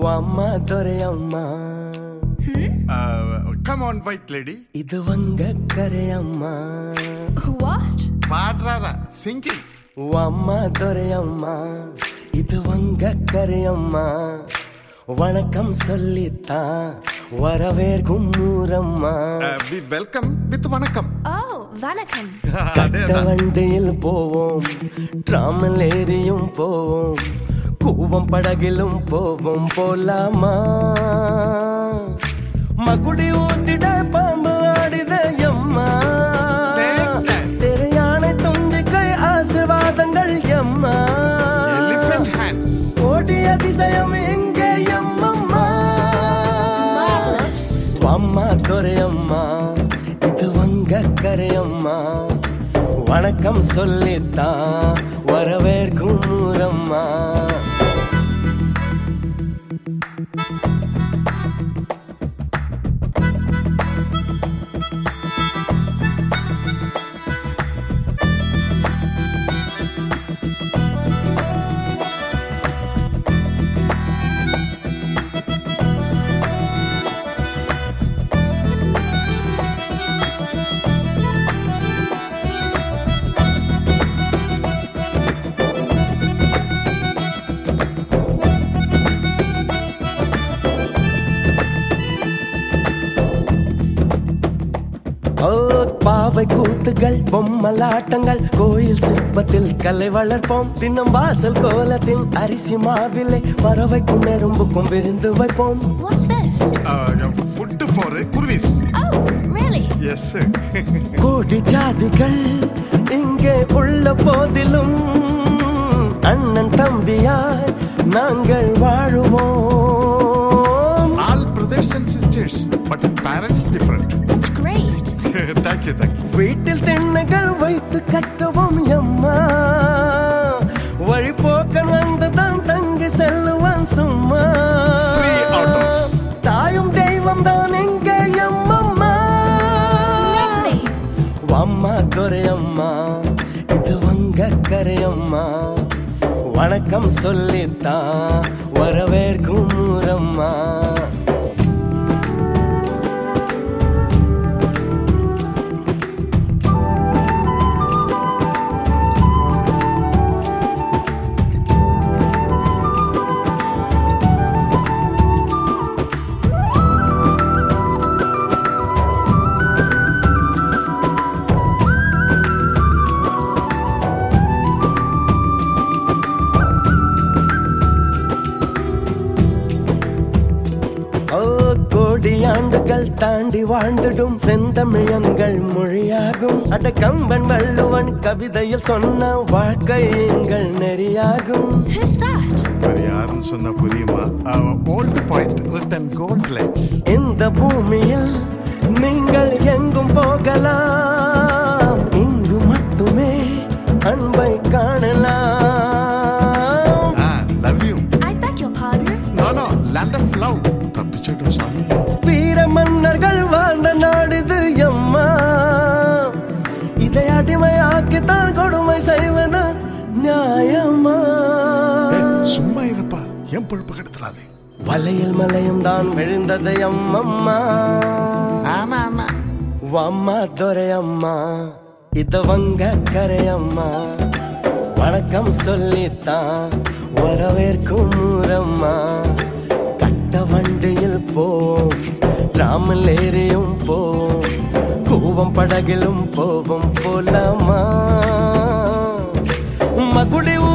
அம்மா Duraiyamma. Come on, white lady. இது வங்க கரையம்மா. What? பாடுறாரா singing. அம்மா துரையம்மா, இது வங்க கரையம்மா. வணக்கம் சொல்லித்தான் வரவேற்கும் ஊரம்மா. We welcome with வணக்கம். Oh, வணக்கம். கட்ட வண்டியில் போவோம், டிராமில் ஏறியும் போவோம், கூவம் படகிலும் போவோம். போலாமா? மகுடி ஊத்திட பாம்பு ஆடித எம்மா. யானை தும்பிக்கை ஆசீர்வாதங்கள் எம்மா. Elephant hands. கோடி அதிசயம் எங்கே எம்மம்மா. அம்மா துரையம்மா, இது வங்க கரையம்மா. வணக்கம் சொல்லித்தான் வரவேற்கும் ஊரம்மா. பாவை கூத்துகள், பொம்மலாட்டங்கள், கோயில் சிற்பத்தில் கலை வளர்ப்போம். சின்னம் வாசல் கோலத்தின் அரிசி மாவிலை பறவைக்கும் நெரும்புக்கும் விருந்து வைப்போம். What's this? Food for குருவிஸ். Oh, really? Yes. கோடி ஜாதிகள் இங்கே உள்ள போதிலும் அண்ணன் தம்பியாய் நாங்கள் வாழுவோம். All brothers and sisters, but parents different. It's great. Thank you, thank you. வீட்டில் திண்ணைகள் வைத்து கட்டுவோம் எம்மா. வழிபோக்கன் வந்துதான் தங்கி செல்லுவான் சும்மா. Free autos. தாயும் தெய்வம் தான் எங்கே எம்மம்மா. Lovely. அம்மா துரையம்மா, இது வங்க கரையம்மா. வணக்கம் சொல்லித்தான் வரவேற்கும் ஊரம்மா. கோடி ஆண்டுகள் தாண்டி வாழ்ந்துடும் செந்தமிழங்கள் மொழியாகும். அட கம்பன் வள்ளுவன் கவிதையில் சொன்ன வாழ்க்கை எங்கள் நெறியாகும். Who's that? யாருன்னு சொன்னா புரியுமா? Old poet written gold legs. இந்த பூமியில் நீங்கள் எங்கும் போகலாம், இங்கு மட்டுமே அன்பை காணலாம். Love you. I beg your pardon? No, land of love. தப்பிச்சுட்டோம் சாமி. வீர மன்னர்கள் வாழ்ந்த நாடுது எம்மா. இதை அடிமையாக்கித்தான் கொடுமை செய்வது நியாயமா? சும்மா இருப்பா, என் பொழுப்பு கெடுத்துறாதே. வலையில் மலையும் தான் விழுந்தது எம்மம்மா. ஆமா ஆமா. அம்மா துரையம்மா, இது வங்க கரையம்மா. வணக்கம் சொல்லித்தான் வரவேற்கும் ஊரம்மா. கட்ட வண்டியில் போவோம், டிராமில் ஏறியும் போவோம், கூவம் படகிலும் போவோம். போலாமா? மகுடி